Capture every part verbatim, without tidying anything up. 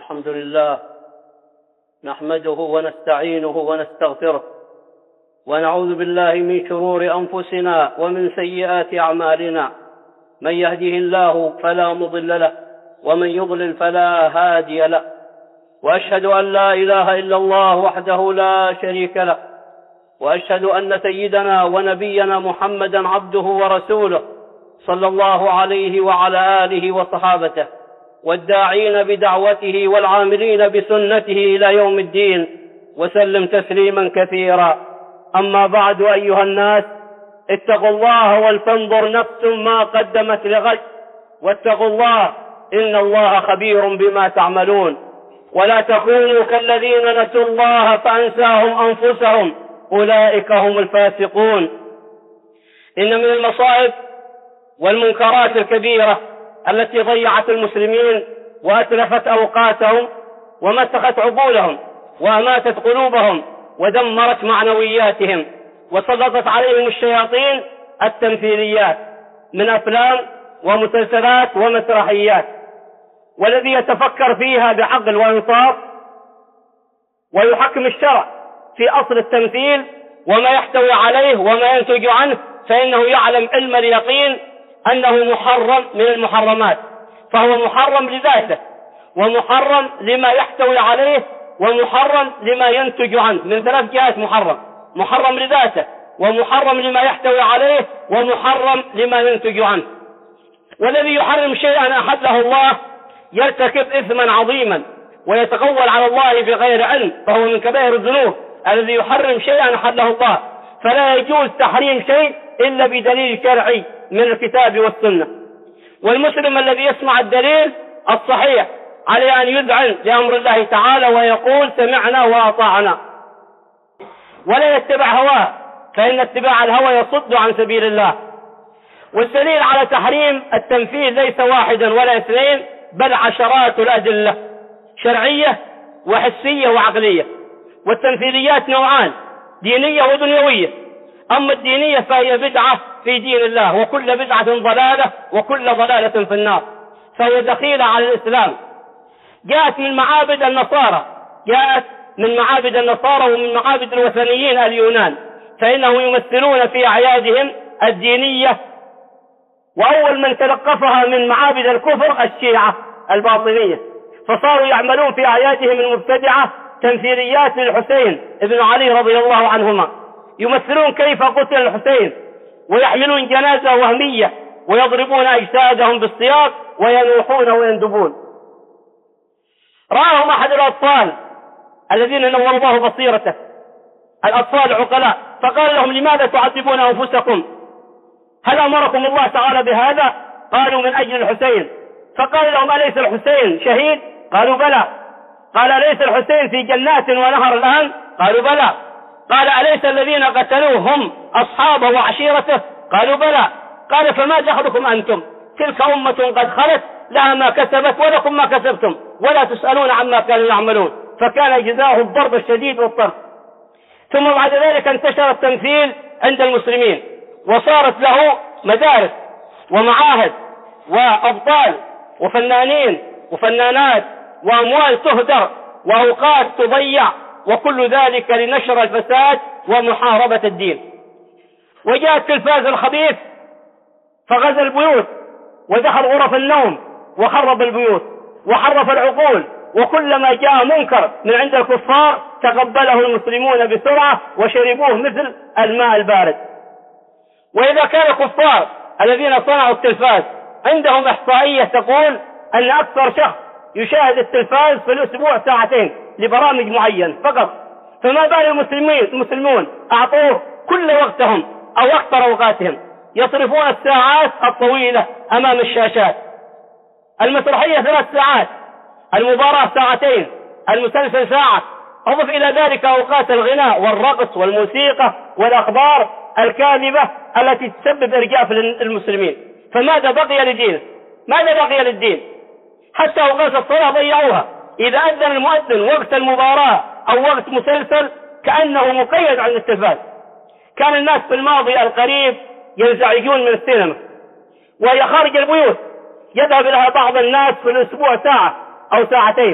الحمد لله نحمده ونستعينه ونستغفره ونعوذ بالله من شرور أنفسنا ومن سيئات أعمالنا. من يهده الله فلا مضل له ومن يضلل فلا هادي له، وأشهد أن لا إله إلا الله وحده لا شريك له، وأشهد أن سيدنا ونبينا محمدا عبده ورسوله صلى الله عليه وعلى آله وصحابته والداعين بدعوته والعاملين بسنته إلى يوم الدين، وسلم تسليما كثيرا. أما بعد، أيها الناس، اتقوا الله ولتنظر نفس ما قدمت لغد، واتقوا الله إن الله خبير بما تعملون. ولا تكونوا كالذين نسوا الله فأنساهم أنفسهم أولئك هم الفاسقون. إن من المصائب والمنكرات الكبيرة التي ضيعت المسلمين وأتلفت أوقاتهم ومسخت عقولهم وأماتت قلوبهم ودمرت معنوياتهم وسلطت عليهم الشياطين التمثيليات من أفلام ومسلسلات ومسرحيات، والذي يتفكر فيها بعقل وإنصاف ويحكم الشرع في أصل التمثيل وما يحتوي عليه وما ينتج عنه فإنه يعلم علم اليقين أنه محرم من المحرمات، فهو محرم لذاته ومحرم لما يحتوي عليه ومحرم لما ينتج عنه. من ثلاث جهات محرم: محرم لذاته ومحرم لما يحتوي عليه ومحرم لما ينتج عنه. والذي يحرم شيئا أحله الله يرتكب إثما عظيما ويتقول على الله بغير علم، فهو من كبائر الذنوب الذي يحرم شيئا أحله الله. فلا يجوز تحريم شيء إلا بدليل شرعي من الكتاب والسنة. والمسلم الذي يسمع الدليل الصحيح عليه أن يذعن لأمر الله تعالى ويقول سمعنا وأطعنا، ولا يتبع هواه، فإن اتباع الهوى يصد عن سبيل الله. والدليل على تحريم التمثيل ليس واحدا ولا اثنين، بل عشرات الأدلة شرعية وحسية وعقلية. والتمثيليات نوعان: دينية ودنيوية. أما الدينية فهي بدعة في دين الله، وكل بدعة ضلالة وكل ضلالة في النار، فهي دخيلة على الإسلام. جاءت من معابد النصارى جاءت من معابد النصارى ومن معابد الوثنيين اليونان، فإنهم يمثلون في أعيادهم الدينية. وأول من تلقفها من معابد الكفر الشيعة الباطنية، فصاروا يعملون في أعيادهم المبتدعة تمثيليات للحسين ابن علي رضي الله عنهما، يمثلون كيف قتل الحسين، ويحملون جنازة وهمية ويضربون أجسادهم بالسياق وينوحون ويندبون. رآهم أحد الأطفال الذين نور الله بصيرته، الأطفال العقلاء، فقال لهم: لماذا تعذبون أنفسكم؟ هل أمركم الله تعالى بهذا؟ قالوا: من أجل الحسين. فقال لهم: أليس الحسين شهيد؟ قالوا: بلى. قال: أليس الحسين في جنات ونهر الآن؟ قالوا: بلى. قال: أليس الذين قتلوه هم أصحابه وعشيرته؟ قالوا: بلى. قال: فما دخلكم أنتم؟ تلك أمة قد خلت لها ما كسبت ولكم ما كسبتم ولا تسألون عما كانوا يعملون. فكان جزاؤه الضرب الشديد والطرد. ثم بعد ذلك انتشر التمثيل عند المسلمين، وصارت له مدارس ومعاهد وأبطال وفنانين وفنانات وأموال تهدر وأوقات تضيع، وكل ذلك لنشر الفساد ومحاربة الدين. وجاء التلفاز الخبيث فغزا البيوت ودخل غرف النوم وخرب البيوت وحرف العقول، وكلما جاء منكر من عند الكفار تقبله المسلمون بسرعة وشربوه مثل الماء البارد. وإذا كان الكفار الذين صنعوا التلفاز عندهم إحصائية تقول أن أكثر شخص يشاهد التلفاز في الأسبوع ساعتين لبرامج معينة فقط، فما بال المسلمين المسلمون أعطوه كل وقتهم أو أكثر أوقاتهم، يصرفون الساعات الطويلة أمام الشاشات. المسرحية ثلاث ساعات، المباراة ساعتين، المسلسل ساعة، أضف إلى ذلك أوقات الغناء والرقص والموسيقى والأخبار الكاذبة التي تسبب إرجاف للمسلمين. فماذا بقي لدينه؟ ماذا بقي للدين؟ حتى أوقات الصلاة ضيعوها. إذا أذن المؤذن وقت المباراة أو وقت مسلسل كأنه مقيد عن التلفاز. كان الناس في الماضي القريب ينزعجون من السينما وهي خارج البيوت، يذهب لها بعض الناس في الأسبوع ساعة أو ساعتين.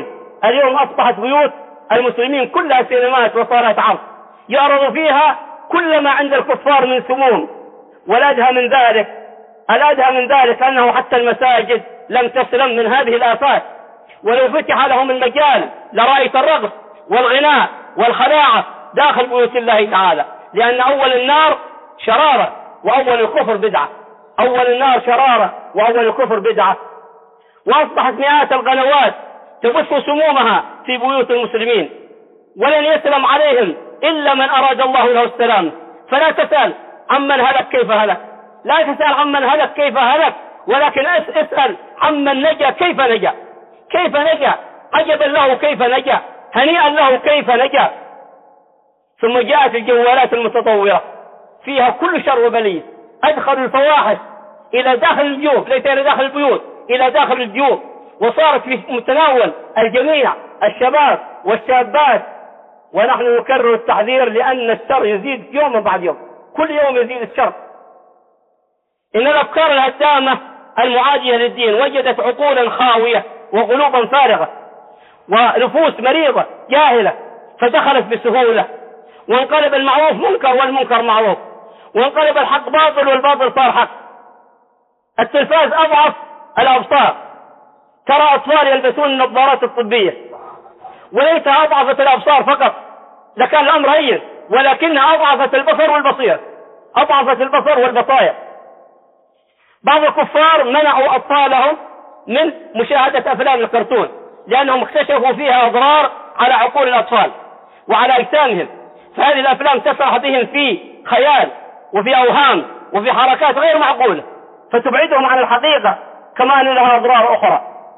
اليوم أصبحت بيوت المسلمين كلها سينمات وصالات عرض يعرض فيها كل ما عند الكفار من سموم. والأدهى من ذلك الأدهى من ذلك أنه حتى المساجد لم تسلم من هذه الآفات، ولو فتح لهم المجال لرأيت الرقص والغناء والخلاعة داخل بيوت الله تعالى، لأن أول النار شرارة وأول الكفر بدعة. أول النار شرارة وأول الكفر بدعة. وأصبحت مئات القنوات تبث سمومها في بيوت المسلمين، ولن يسلم عليهم إلا من أراد الله له السلام. فلا تسأل عمن هلك كيف هلك، لا تسأل عمن هلك كيف هلك، ولكن اسأل عمن نجا كيف نجا، كيف نجا، عجبا له كيف نجا، هنيئا له كيف نجا. ثم جاءت الجوالات المتطورة فيها كل شر وبلية، أدخلوا الفواحش إلى داخل الجيوب، ليس إلى داخل البيوت، إلى داخل الجيوب، وصارت في متناول الجميع الشباب والشابات. ونحن نكرر التحذير لأن الشر يزيد يوم بعد يوم، كل يوم يزيد الشر. إن الأفكار الهدامة المعادية للدين وجدت عقولا خاوية وقلوبا فارغة ونفوس مريضة جاهلة، فدخلت بسهولة، وانقلب المعروف منكر والمنكر معروف، وانقلب الحق باطل والباطل صار حق. التلفاز أضعف الأبصار، ترى أطفال يلبسون النظارات الطبية، وليتها أضعفت الأبصار فقط لكان الأمر هين، ولكنها أضعفت البصر والبصير، أضعفت البصر والبصائر. بعض الكفار منعوا أطفالهم من مشاهدة أفلام الكرتون لأنهم اكتشفوا فيها أضرار على عقول الأطفال وعلى أجسامهم، فهذه الأفلام تسرح بهم في خيال وفي أوهام وفي حركات غير معقولة، فتبعدهم عن الحقيقة كما أن لها أضرار أخرى.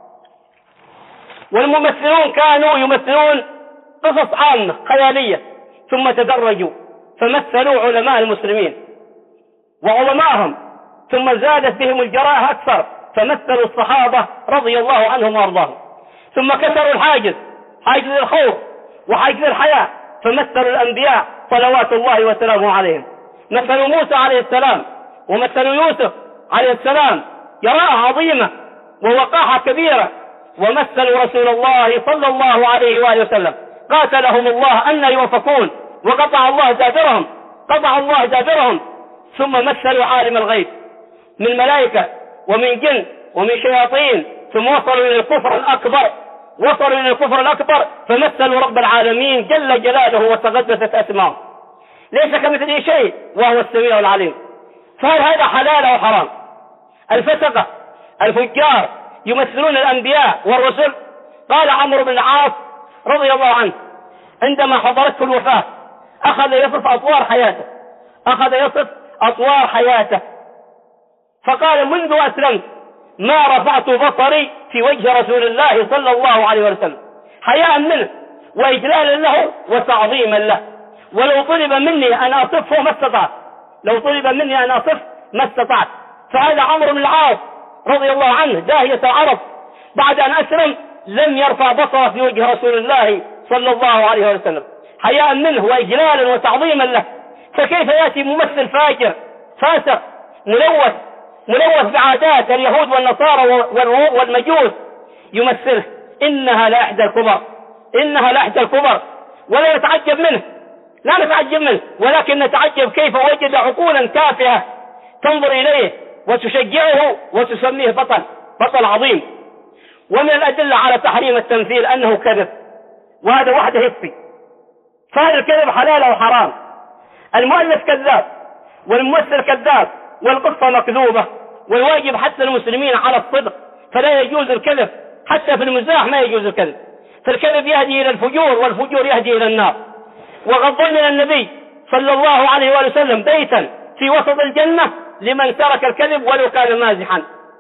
والممثلون كانوا يمثلون قصص عامة خيالية، ثم تدرجوا فمثلوا علماء المسلمين وعلماءهم، ثم زادت بهم الجراءة أكثر فمثلوا الصحابة رضي الله عنهم وأرضاهم، ثم كسروا الحاجز، حاجز الخوف وحاجز الحياة، فمثلوا الأنبياء صلوات الله وسلامه عليهم. مثلوا موسى عليه السلام ومثلوا يوسف عليه السلام جراءة عظيمة ووقاحة كبيرة، ومثلوا رسول الله صلى الله عليه وآله وسلم قاتلهم الله أن يوفكون، وقطع الله دابرهم، قطع الله دابرهم. ثم مثلوا عالم الغيب من ملائكة ومن جن ومن شياطين، ثم وصلوا إلى الكفر الأكبر، وصلوا إلى الكفر الأكبر فمثلوا رب العالمين جل جلاله وتقدست أسماؤه، ليس كمثله شيء وهو السميع العليم. فهل هذا حلال أو حرام؟ الفسقة الفجار يمثلون الأنبياء والرسل. قال عمرو بن العاص رضي الله عنه عندما حضرته الوفاة أخذ يصف أطوار حياته، أخذ يصف أطوار حياته فقال: منذ أسلمت ما رفعت بصري في وجه رسول الله صلى الله عليه وسلم حياء منه وإجلالا له وتعظيما له، ولو طلب مني أن أصفه ما استطعت، لو طلب مني أن أصف ما استطعت. فهذا عمرو بن العاص رضي الله عنه داهية العرب بعد أن أسلم لم يرفع بصره في وجه رسول الله صلى الله عليه وسلم حياء منه وإجلالا وتعظيما له. فكيف يأتي ممثل فاجر فاسق ملوث ملوث بعادات اليهود والنصارى والمجوس يمثله؟ إنها لإحدى الكبر، إنها لإحدى الكبر، ولا نتعجب منه، لا نتعجب منه، ولكن نتعجب كيف وجد عقولا تافهة تنظر إليه وتشجعه وتسميه بطل بطل عظيم. ومن الأدلة على تحريم التمثيل أنه كذب، وهذا وحده يكفي. فهذا الكذب حلال أو حرام؟ المؤلف كذاب والممثل كذاب والقصة مكذوبة، والواجب حتى المسلمين على الصدق، فلا يجوز الكذب، حتى في المزاح ما يجوز الكذب، فالكذب يهدي إلى الفجور والفجور يهدي إلى النار. وقد ضمن النبي صلى الله عليه وآله وسلم بيتا في وسط الجنة لمن ترك الكذب ولو كان مازحا.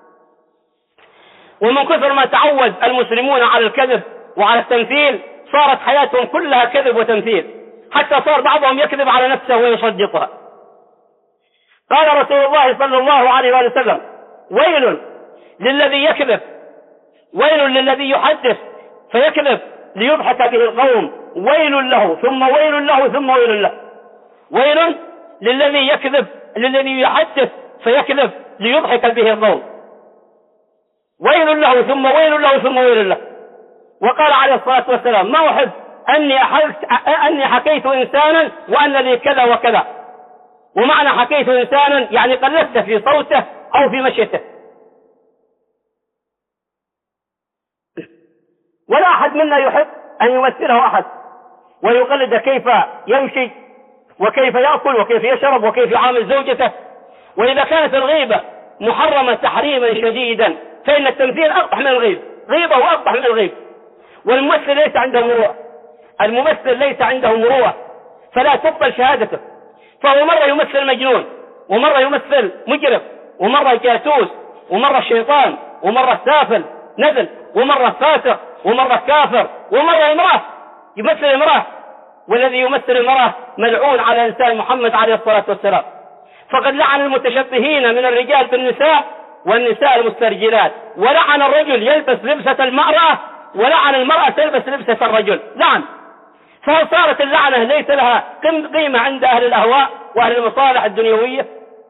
ومن كثر ما تعود المسلمون على الكذب وعلى التمثيل صارت حياتهم كلها كذب وتمثيل، حتى صار بعضهم يكذب على نفسه ويصدقها. قال رسول الله صلى الله عليه وآله وسلم: ويل للذي يكذب، ويل للذي يحدث فيكذب ليضحك به القوم، ويل له ثم ويل له ثم ويل له. ويل للذي يكذب للذي يحدث فيكذب ليضحك به القوم، ويل له ثم ويل له ثم ويل له. وقال عليه الصلاة والسلام: ما أحب أني, أني حكيت إنسانا وأن لي كذا وكذا. ومعنى حكيت إنسانا يعني قلدت في صوته أو في مشيته. ولا أحد منا يحب أن يمثله أحد ويقلد كيف يمشي وكيف يأكل وكيف يشرب وكيف يعامل زوجته. وإذا كانت الغيبة محرمة تحريما شديدا فإن التمثيل أقبح من الغيب، غيبة وأقبح من الغيب. والممثل ليس عنده مروءة، الممثل ليس عنده مروءة، فلا تقبل شهادته. فهو مرة يمثل مجنون، ومرة يمثل مجرم، ومرة جاسوس، ومرة شيطان، ومرة سافل نزل، ومرة فاسق، ومرة كافر، ومرة امرأة يمثل امرأة. والذي يمثل امرأة ملعون على لسان محمد عليه الصلاة والسلام. فقد لعن المتشبهين من الرجال بالنساء والنساء المسترجلات، ولعن الرجل يلبس لبسة المرأة، ولعن المرأة تلبس لبسة الرجل. لعن. فهل صارت اللعنة ليس لها قيمة عند أهل الأهواء وأهل المصالح الدنيوية؟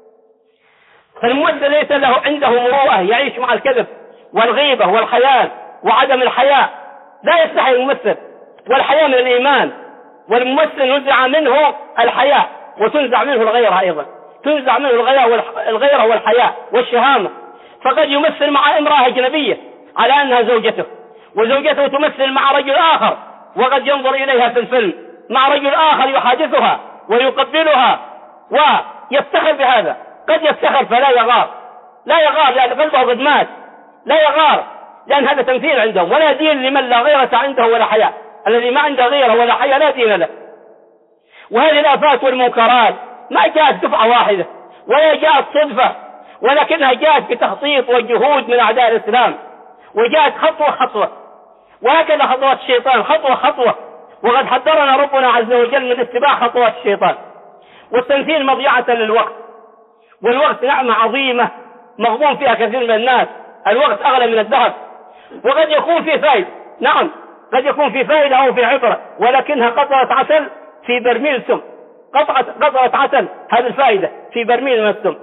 فالممثل ليس له عنده مروءة، يعيش مع الكذب والغيبة والخيال وعدم الحياء. لا يستحي الممثل، والحياء من الإيمان. والممثل نزع منه الحياء وتنزع منه الغيرة أيضا، تنزع منه الغيرة والحياء والشهامة. فقد يمثل مع امرأة أجنبية على أنها زوجته، وزوجته تمثل مع رجل آخر، وقد ينظر إليها في الفيلم مع رجل آخر يحادثها ويقبلها ويفتخر بهذا. قد يفتخر فلا يغار، لا يغار لأن قلبه قد مات، لا يغار لأن هذا تمثيل عندهم. ولا دين لمن لا غيرة عنده ولا حياء. الذي ما عنده غيرة ولا حياء لا دين له. وهذه الآفات والمنكرات ما جاءت دفعة واحدة ولا جاءت صدفة، ولكنها جاءت بتخطيط وجهود من أعداء الإسلام، وجاءت خطوة خطوة. وهكذا خطوات الشيطان خطوة خطوة. وقد حذرنا ربنا عز وجل من اتباع خطوات الشيطان. والتمثيل مضيعة للوقت، والوقت نعمة عظيمة مغبون فيها كثير من الناس. الوقت أغلى من الذهب. وقد يكون فيه فائدة، نعم قد يكون فيه فائدة أو فيه عبرة، ولكنها قطرة عسل في برميل سم. قطعة قطرة عسل هذه الفائدة في برميل من السم.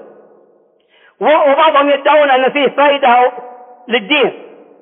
وبعضهم يدعون أن فيه فائدة للدين،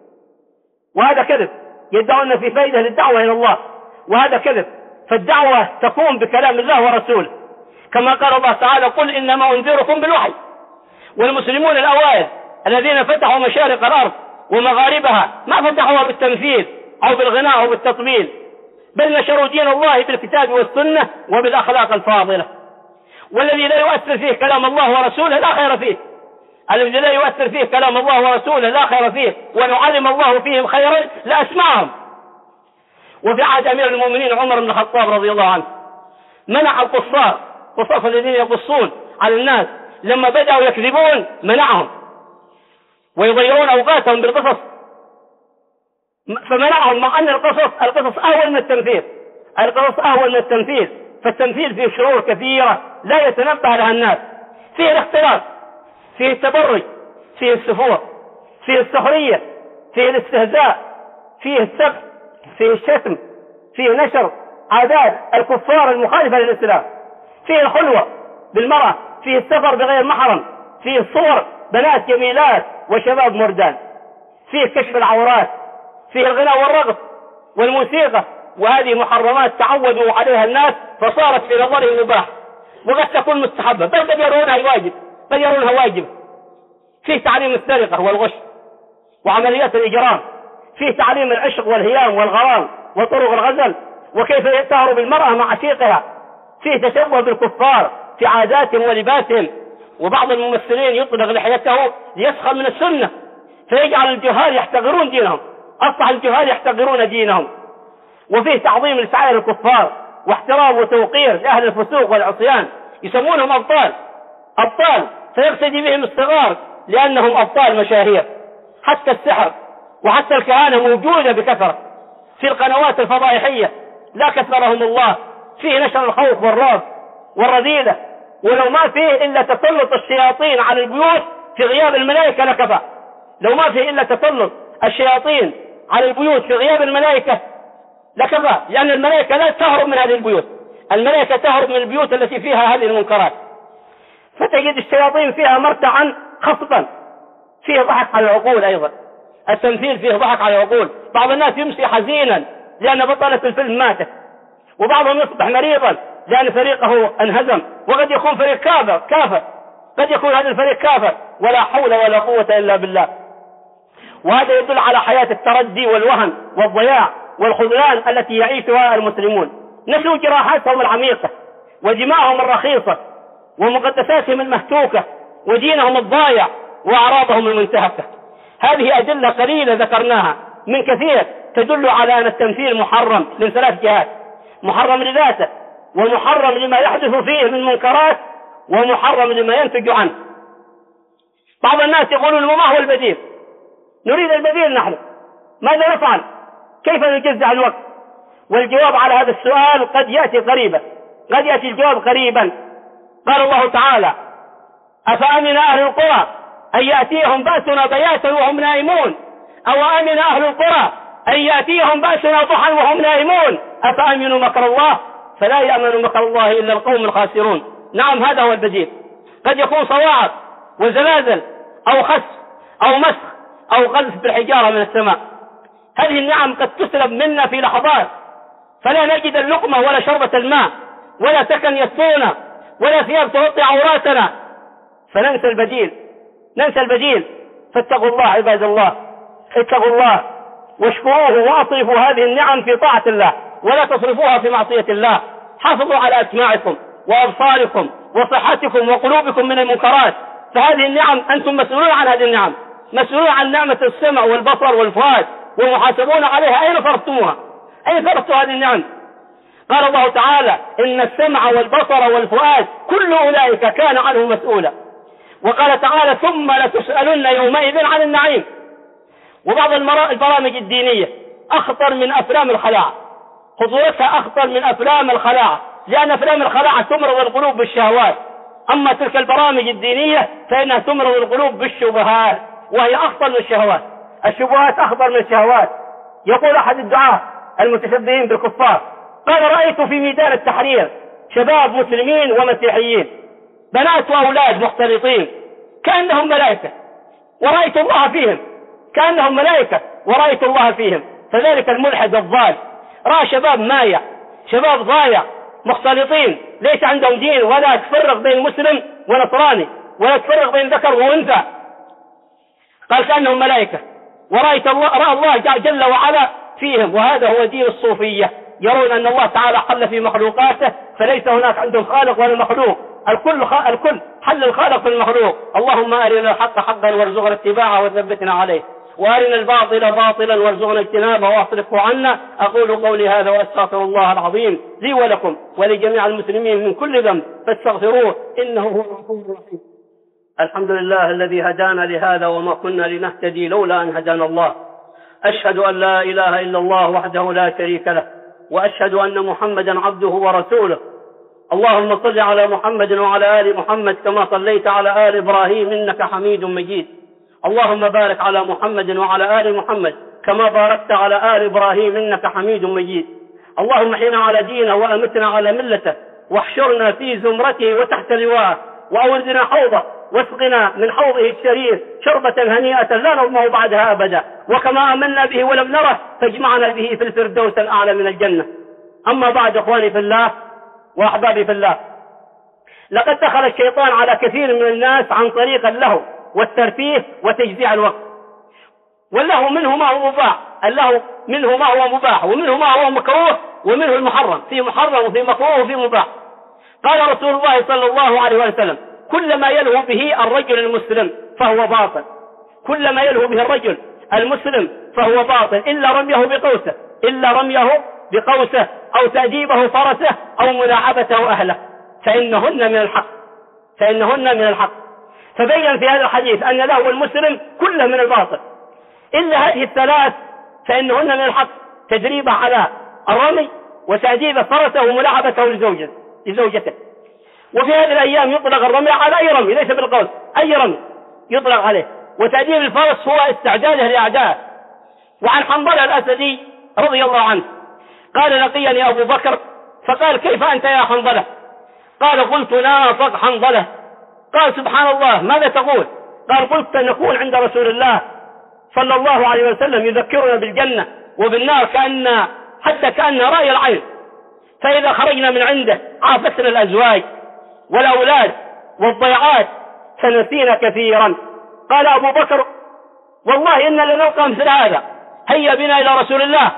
وهذا كذب. يدعون أن فيه فائدة للدعوة إلى الله، وهذا كذب. فالدعوة تقوم بكلام الله ورسوله، كما قال الله تعالى: قل إنما أنذركم بالوحي. والمسلمون الأوائل الذين فتحوا مشارق الأرض ومغاربها ما فتحوها بالتمثيل أو بالغناء أو بالتطبيل، بل نشروا دين الله بالكتاب والسنة وبالأخلاق الفاضلة. والذي لا يؤثر فيه كلام الله ورسوله لا خير فيه، الذي لا يؤثر فيه كلام الله ورسوله لا خير فيه. ولو علم الله فيهم خيرا لأسمعهم. وفي عهد أمير المؤمنين عمر بن الخطاب رضي الله عنه منع القصار، قصاص الذين يقصون على الناس، لما بدأوا يكذبون منعهم ويضيعون أوقاتهم بالقصص، فمنعهم، مع أن القصص القصص أهون من التمثيل، القصص أهون من التمثيل. فالتمثيل فيه شرور كثيرة لا يتنبه لها الناس. فيه الاختلاط، فيه التبرج، فيه السفور، فيه السخرية، فيه الاستهزاء، فيه السب، فيه الشتم، فيه نشر عادات الكفار المخالفة للإسلام، فيه الخلوة بالمرأة، فيه السفر بغير محرم، فيه الصور بنات جميلات وشباب مردان، فيه كشف العورات، فيه الغناء والرقص والموسيقى. وهذه محرمات تعودوا عليها الناس فصارت في نظرهم مباح، وقد تكون مستحبة، بل قد يرونها واجب، بل يرونها واجب. فيه تعليم السرقة والغش وعمليات الإجرام، فيه تعليم العشق والهيام والغرام وطرق الغزل وكيف تهرب المرأة مع عشيقها، فيه تشبه بالكفار في عاداتهم ولباسهم. وبعض الممثلين يطلق لحيته ليسخر من السنة فيجعل الجهال يحتقرون دينهم، أصبح الجهال يحتقرون دينهم. وفيه تعظيم لشعائر الكفار واحترام وتوقير لأهل الفسوق والعصيان، يسمونهم أبطال أبطال فيقتدي بهم الصغار لأنهم أبطال مشاهير. حتى السحر وحتى الكهانة موجودة بكثرة في القنوات الفضائحية لا كثرهم الله. فيه نشر الخوف والرعب والرذيلة، ولو ما فيه إلا تسلط الشياطين على البيوت في غياب الملائكة لكفى. لو ما فيه إلا تسلط الشياطين على البيوت في غياب الملائكة لكفى، لأن الملائكة لا تهرب من هذه البيوت، الملائكة تهرب من البيوت التي فيها هذه المنكرات. فتجد الشياطين فيها مرتعا خصبا، فيه ضحك على العقول أيضا. التمثيل فيه ضحك على العقول. بعض الناس يمشي حزينا لأن بطلة الفيلم ماتت، وبعضهم يصبح مريضا لأن فريقه انهزم، وقد يكون فريق كافر كافر قد يكون هذا الفريق كافر، ولا حول ولا قوة إلا بالله. وهذا يدل على حياة التردي والوهن والضياع والخذلان التي يعيشها المسلمون. نسوا جراحاتهم العميقة ودماءهم الرخيصة ومقدساتهم المهتوكة ودينهم الضايع وأعراضهم المنتهكة. هذه أدلة قليلة ذكرناها من كثير تدل على أن التمثيل محرم من ثلاث جهات: محرم لذاته، ومحرم لما يحدث فيه من منكرات، ومحرم لما ينتج عنه. بعض الناس يقولون ما هو البديل؟ نريد البديل نحن، ماذا نفعل؟ كيف نجزع الوقت؟ والجواب على هذا السؤال قد يأتي قريبا، قد يأتي الجواب قريبا. قال الله تعالى: أفأمن أهل القرى أن يأتيهم بأسنا بياتا وهم نائمون، أو أمن أهل القرى أن يأتيهم بأسنا ضحى وهم نائمون، أفأمنوا مكر الله فلا يأمن مكر الله إلا القوم الخاسرون. نعم، هذا هو البديل. قد يكون صواعق وزلازل أو خسف أو مسخ أو قذف بالحجارة من السماء. هذه النعم قد تسلب منا في لحظات، فلا نجد اللقمة ولا شربة الماء ولا سكن يسطونا ولا ثياب تغطي عوراتنا، فننسى البديل، ننسى البديل. فاتقوا الله عباد الله، اتقوا الله واشكروه واصرفوا هذه النعم في طاعة الله ولا تصرفوها في معصية الله. حافظوا على أسماعكم وأبصاركم وصحتكم وقلوبكم من المنكرات، فهذه النعم أنتم مسؤولون عن هذه النعم، مسؤولون عن نعمة السمع والبصر والفؤاد، ومحاسبون عليها. أين صرفتموها؟ أين صرفتوا هذه النعم؟ قال الله تعالى: إن السمع والبصر والفؤاد كل أولئك كان عنه مسؤولا. وقال تعالى: ثم لتسألن يومئذ عن النعيم. وبعض البرامج الدينية أخطر من أفلام الخلاعة، خطورتها أخطر من أفلام الخلاعة، لأن أفلام الخلاعة تمرض القلوب بالشهوات، أما تلك البرامج الدينية فإنها تمرض القلوب بالشبهات، وهي أخطر من الشهوات. الشبهات أخطر من الشهوات. يقول أحد الدعاة المتشبهين بالكفار: قال: رأيت في ميدان التحرير شباب مسلمين ومسيحيين، بنات وأولاد مختلطين كأنهم ملائكة، ورأيت الله فيهم، كأنهم ملائكة ورأيت الله فيهم. فذلك الملحد الضال رأى شباب مايع، شباب ضايع مختلطين، ليس عندهم دين، ولا تفرق بين مسلم ونصراني، ولا تفرق بين ذكر وأنثى. قال: كأنهم ملائكة ورأيت الله، رأى الله جل وعلا فيهم. وهذا هو دين الصوفية، يرون أن الله تعالى حل في مخلوقاته، فليس هناك عندهم خالق ولا مخلوق، الكل خ... الكل حل الخالق في المخلوق. اللهم أرنا الحق حقا وارزقنا اتباعه وثبتنا عليه، وأرنا الباطل باطلا وارزقنا اجتنابه واصرفه عنا. أقول قولي هذا وأستغفر الله العظيم لي ولكم ولجميع المسلمين من كل ذنب فاستغفروه إنه هو الغفور الرحيم. الحمد لله الذي هدانا لهذا وما كنا لنهتدي لولا أن هدانا الله. أشهد أن لا إله إلا الله وحده لا شريك له، وأشهد أن محمدا عبده ورسوله. اللهم صل على محمد وعلى آل محمد كما صليت على آل إبراهيم إنك حميد مجيد. اللهم بارك على محمد وعلى آل محمد كما باركت على آل إبراهيم إنك حميد مجيد. اللهم احينا على دينه وأمتنا على ملته، واحشرنا في زمرته وتحت لواءه، وأوردنا حوضه، واسقنا من حوضه الشريف شربة هنيئة لا نظمه بعدها أبدا، وكما آمنا به ولم نره فاجمعنا به في الفردوس الأعلى من الجنة. أما بعد، إخواني في الله وأحبابي في الله، لقد دخل الشيطان على كثير من الناس عن طريق اللهو والترفيه وتجزيع الوقت. واللهو منه ما هو مباح، اللهو منه ما هو مباح، ومنه ما هو مكروه، ومنه المحرم، في محرم وفي مكروه وفي مباح. قال رسول الله صلى الله عليه وسلم: كل ما يلهو به الرجل المسلم فهو باطل، كل ما يلهو به الرجل المسلم فهو باطل، إلا رميه بقوسه، إلا رميه بقوسه أو تأديبه فرسه أو ملاعبته أهله، فإنهن من الحق، فإنهن من الحق. فبين في هذا الحديث أن لهو المسلم كله من الباطل، إلا هذه الثلاث فإنهن من الحق: تدريبه على الرمي، وتأديب فرسه وملاعبته لزوجته. وفي هذه الأيام يطلق الرمي على أي رمي، ليس بالقوس، أي رمي يطلق عليه. وتأديب الفرس هو استعداده لأعدائه. وعن حنظلة الأسدي رضي الله عنه قال: لقيني أبو بكر فقال: كيف أنت يا حنظلة؟ قال: قلت: نافق حنظلة. قال: سبحان الله، ماذا تقول؟ قال: قلت: نكون عند رسول الله صلى الله عليه وسلم يذكرنا بالجنة وبالنار كأن حتى كأن رأي العين. فإذا خرجنا من عنده عافتنا الأزواج والأولاد والضيعات فنسينا كثيرا. قال أبو بكر والله إنا لنلقى مثل هذا، هيا بنا إلى رسول الله.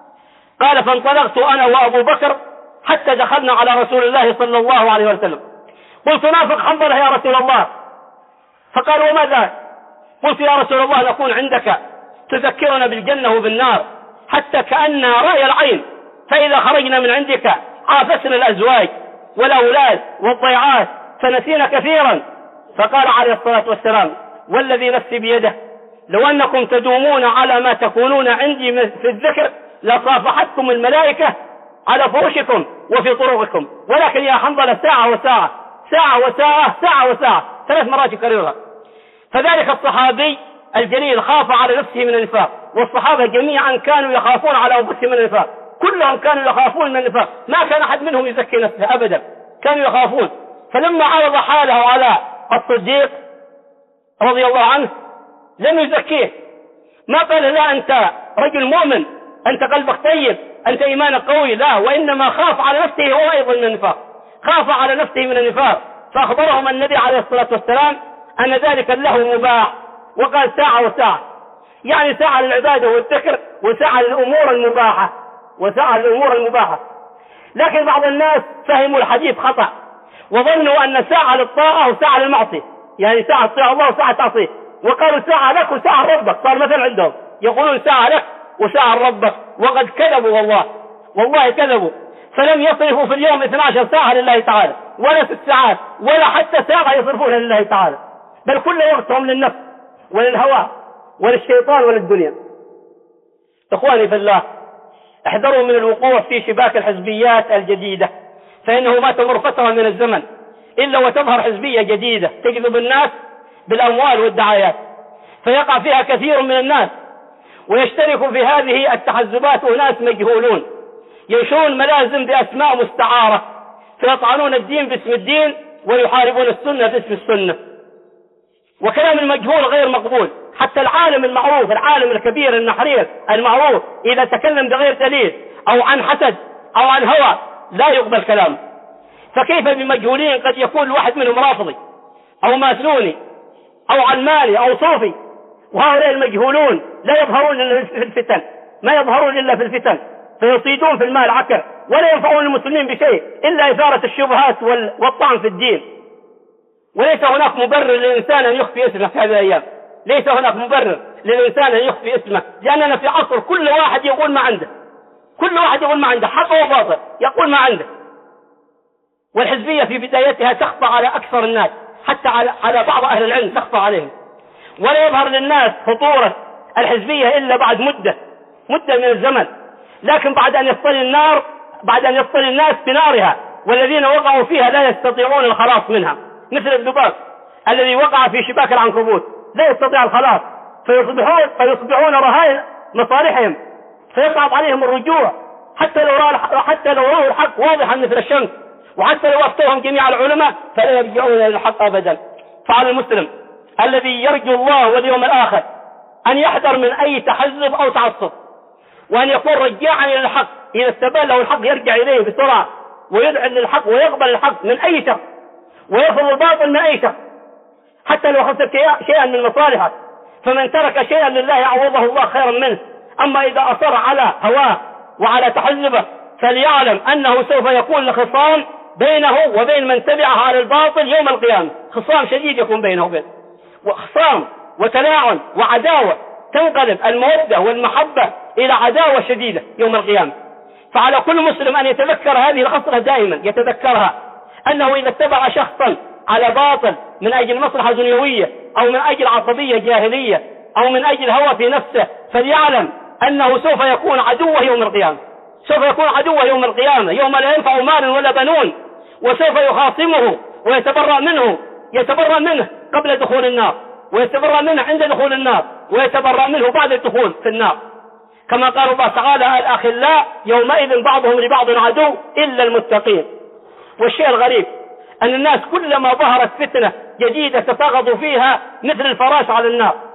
قال فانطلقت أنا وأبو بكر حتى دخلنا على رسول الله صلى الله عليه وسلم. قلت نافق حنظلة يا رسول الله. فقال وماذا؟ قلت يا رسول الله نكون عندك تذكرنا بالجنة وبالنار حتى كأن رأي العين، فإذا خرجنا من عندك عافسنا الأزواج والأولاد والضيعات فنسينا كثيرا. فقال عليه الصلاة والسلام والذي نفسي بيده لو أنكم تدومون على ما تكونون عندي في الذكر لصافحتكم الملائكة على فرشكم وفي طرقكم، ولكن يا حنظلة ساعة وساعة ساعة وساعة ساعة وساعة ثلاث مرات يكررها. فذلك الصحابي الجليل خاف على نفسه من النفاق، والصحابة جميعا كانوا يخافون على أنفسهم من النفاق، كلهم كانوا يخافون من النفاق، ما كان أحد منهم يزكي نفسه أبدا، كانوا يخافون. فلما عرض حاله على الصديق رضي الله عنه لم يزكيه، ما قال لا أنت رجل مؤمن، أنت قلبك طيب، أنت إيمانك قوي، لا، وإنما خاف على نفسه هو أيضا من النفاق، خاف على نفسه من النفاق. فأخبرهم النبي عليه الصلاة والسلام أن ذلك له مباح، وقال ساعة وساعة، يعني ساعة للعبادة والذكر وساعة للأمور المباحة وساعة للأمور المباحة. لكن بعض الناس فهموا الحديث خطأ وظنوا أن ساعة للطاعة وساعة للمعصية، يعني ساعة تطيع الله وساعة تعصيه، وقالوا ساعة لك وساعة لربك، صار مثل عندهم يقولون ساعة لك وساعة لربك، وقد كذبوا والله والله كذبوا. فلم يصرفوا في اليوم اثنتي عشرة ساعة لله تعالى، ولا ست ساعات، ولا حتى ساعة يصرفونها لله تعالى، بل كل وقتهم للنفس وللهوى وللشيطان وللدنيا. إخواني في الله، احذروا من الوقوع في شباك الحزبيات الجديدة، فإنه ما تمر فترة من الزمن إلا وتظهر حزبية جديدة تجذب الناس بالأموال والدعايات، فيقع فيها كثير من الناس، ويشترك في هذه التحزبات أناس مجهولون ينشرون ملازم بأسماء مستعارة، فيطعنون الدين باسم الدين ويحاربون السنة باسم السنة. وكلام المجهول غير مقبول، حتى العالم المعروف، العالم الكبير النحرير المعروف، إذا تكلم بغير دليل أو عن حسد أو عن هوى لا يقبل كلامه. فكيف بمجهولين قد يكون الواحد منهم رافضي أو ماسوني أو علماني أو صوفي، وهؤلاء المجهولون لا يظهرون إلا في الفتن، ما يظهرون إلا في الفتن، فيصيدون في المال عكر، ولا ينفعون المسلمين بشيء إلا إثارة الشبهات والطعن في الدين. وليس هناك مبرر للإنسان أن يخفي اسمه في هذه الأيام، ليس هناك مبرر للإنسان أن يخفي اسمه، لأننا في عصر كل واحد يقول ما عنده، كل واحد يقول ما عنده، حق وباطل يقول ما عنده. والحزبية في بدايتها تخفى على أكثر الناس، حتى على على بعض أهل العلم تخفى عليهم، ولا يظهر للناس خطورة الحزبية إلا بعد مدة مدة من الزمن، لكن بعد أن يصطل النار بعد أن يصطل الناس بنارها، والذين وقعوا فيها لا يستطيعون الخلاص منها، مثل الذباب الذي وقع في شباك العنكبوت لا يستطيع الخلاص، فيصبحون فيصبحون رهائن مصالحهم، فيصعب عليهم الرجوع، حتى لو رأوا حتى لو رأوا الحق واضحا مثل الشمس، وحتى لو أفتوهم جميع العلماء فلا يرجعون إلى الحق أبدا. فعلى المسلم الذي يرجو الله واليوم الآخر أن يحذر من أي تحزب أو تعصب، وأن يكون رجاعا إلى الحق، إذا استبان له الحق يرجع إليه بسرعة ويدعي للحق ويقبل الحق من أي شخص، ويرفض الباطل من أي شخص، حتى لو خسر شيئا من مصالحه، فمن ترك شيئا لله عوضه الله خيرا منه. أما إذا أصر على هواه وعلى تحزبه فليعلم أنه سوف يكون لخصام بينه وبين من تبعه على الباطل يوم القيامة، خصام شديد يكون بينه وبين، وخصام وتلاعن وعداوة، تنقلب المودة والمحبة إلى عداوة شديدة يوم القيامة. فعلى كل مسلم أن يتذكر هذه الخصلة دائما، يتذكرها، أنه إذا اتبع شخصا على باطل من أجل مصلحة دنيوية أو من أجل عصبية جاهلية أو من أجل هوى في نفسه، فليعلم أنه سوف يكون عدوه يوم القيامة، سوف يكون عدوه يوم القيامة، يوم لا ينفع مال ولا بنون، وسوف يخاصمه ويتبرأ منه يتبرأ منه قبل دخول النار، ويتبرأ منه عند دخول النار، ويتبرأ منه بعد الدخول في النار، كما قال الله تعالى: الأخلاء يومئذ بعضهم لبعض عدو إلا المتقين. والشيء الغريب أن الناس كلما ظهرت فتنة جديدة تتغض فيها مثل الفراش على النار،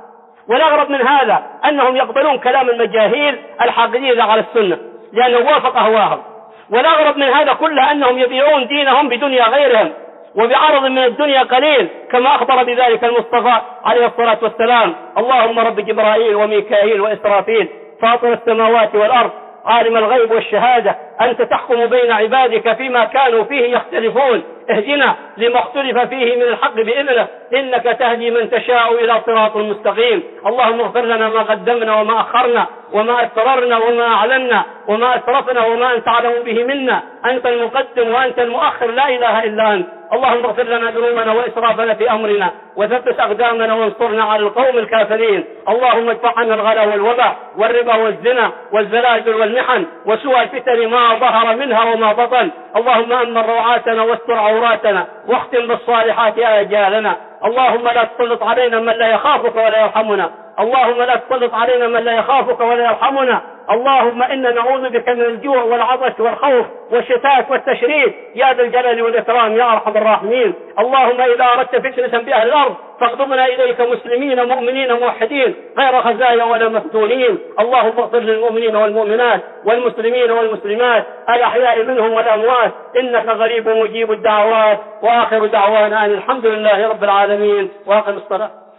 والأغرب من هذا أنهم يقبلون كلام المجاهيل الحاقدين على السنة لأنه وافق أهواهم. والأغرب من هذا كله أنهم يبيعون دينهم بدنيا غيرهم وبعرض من الدنيا قليل، كما أخبر بذلك المصطفى عليه الصلاة والسلام: اللهم رب جبرائيل وميكائيل وإسرافيل فاطر السماوات والأرض عالم الغيب والشهادة أنت تحكم بين عبادك فيما كانوا فيه يختلفون اهدنا لما اختلف فيه من الحق بإذنه إنك تهدي من تشاء إلى صراط مستقيم. اللهم اغفر لنا ما قدمنا وما أخرنا وما أسررنا وما أعلنا وما أسرفنا وما أنت أعلم به منا، أنت المقدم وأنت المؤخر لا إله إلا أنت. اللهم اغفر لنا ذنوبنا وإسرافنا في أمرنا وثبت أقدامنا وانصرنا على القوم الكافرين. اللهم ادفع عنا الغلا والوباء والربا والزنا والزلازل والمحن وسوء الفتن ما ظهر منها وما بطن. اللهم أمن روعاتنا واستر عوراتنا واختم بالصالحات آجالنا. اللهم لا تسلط علينا من لا يخافك ولا يرحمنا. اللهم لا تسلط علينا من لا يخافك ولا يرحمنا. اللهم إنا نعوذ بك من الجوع والعطش والخوف والشتات والتشريد يا ذا الجلال والإكرام يا أرحم الراحمين. اللهم إذا أردت فتنة بأهل الأرض فاقبضنا إليك مسلمين مؤمنين موحدين غير خزايا ولا مفتونين. اللهم اغفر للمؤمنين والمؤمنات والمسلمين والمسلمات الأحياء منهم والأموات إنك غريب مجيب الدعوات. وآخر دعوانا أن الحمد لله رب العالمين وأقم الصلاة.